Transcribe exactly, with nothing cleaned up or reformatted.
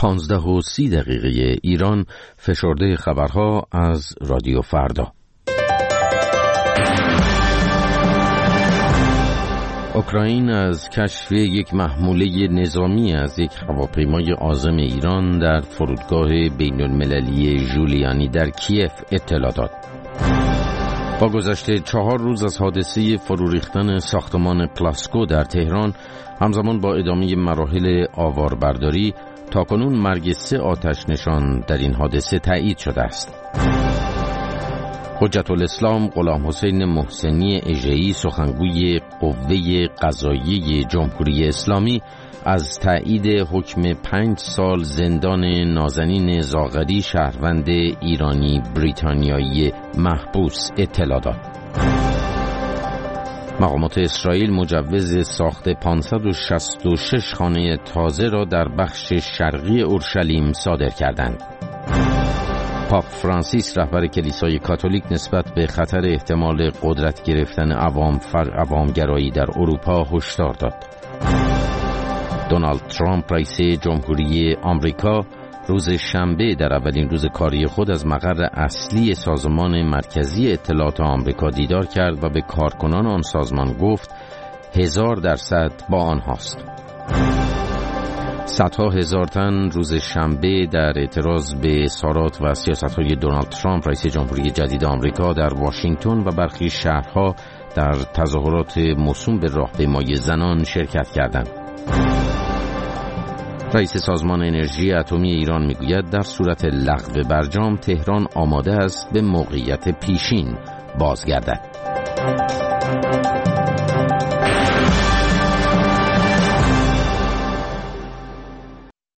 پانزده و سی دقیقه ایران، فشرده خبرها از رادیو فردا. اوکراین از کشف یک محموله نظامی از یک هواپیمای عازم ایران در فرودگاه بین المللی ژولیانی در کیف اطلاع داد. با گذشت چهار روز از حادثه فرو ریختن ساختمان پلاسکو در تهران، همزمان با ادامه مراحل آواربرداری، تاکنون مرگ سه آتش نشان در این حادثه تایید شده است. حجت الاسلام غلام حسین محسنی اژه‌ای، سخنگوی قوه قضاییه جمهوری اسلامی، از تایید حکم پنج سال زندان نازنین زاغری، شهروند ایرانی بریتانیایی محبوس، اطلاع داد. مقامات اسرائیل مجوز ساخت پانصد و شصت و شش خانه تازه را در بخش شرقی اورشلیم صادر کردند. پاپ فرانسیس، رهبر کلیسای کاتولیک، نسبت به خطر احتمال قدرت گرفتن عوام فر عوامگرایی در اروپا هشدار داد. دونالد ترامپ، رئیس جمهوری آمریکا، روز شنبه در اولین روز کاری خود از مقر اصلی سازمان مرکزی اطلاعات آمریکا دیدار کرد و به کارکنان آن سازمان گفت هزار درصد با آنهاست. صدها هزار تن روز شنبه در اعتراض به اظهارات و سیاست‌های دونالد ترامپ، رئیس جمهوری جدید آمریکا، در واشنگتن و برخی شهرها در تظاهرات موسوم به راهپیمایی زنان شرکت کردند. رئیس سازمان انرژی اتمی ایران میگوید در صورت لغو برجام، تهران آماده است به موقعیت پیشین بازگردد.